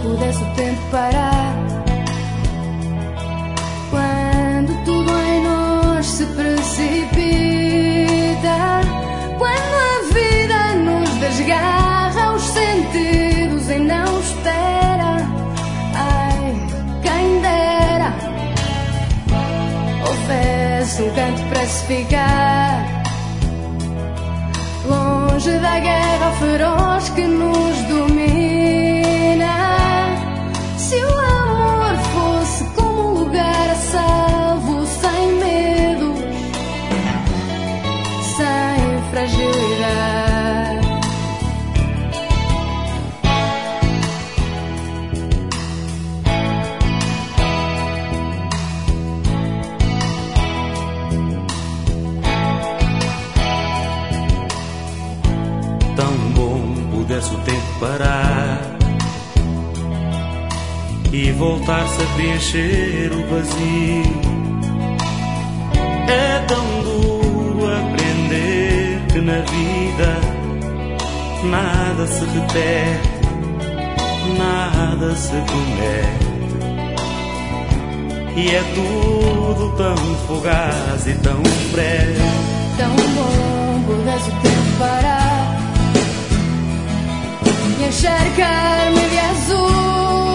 pudesse o tempo parar, quando tudo em nós se precipita, quando a vida nos desgarra os sentidos e não espera. Ai, quem dera houvesse um canto para se ficar, longe da guerra feroz que nos domina. Se o amor fosse como um lugar a salvo, sem medos, sem fragilidade. Tão bom pudesse o tempo parar e voltar-se a preencher o vazio. É tão duro aprender que na vida nada se repete, nada se promete, e é tudo tão fugaz e tão breve. Tão bom pudesse o tempo parar e encharcar-me de azul.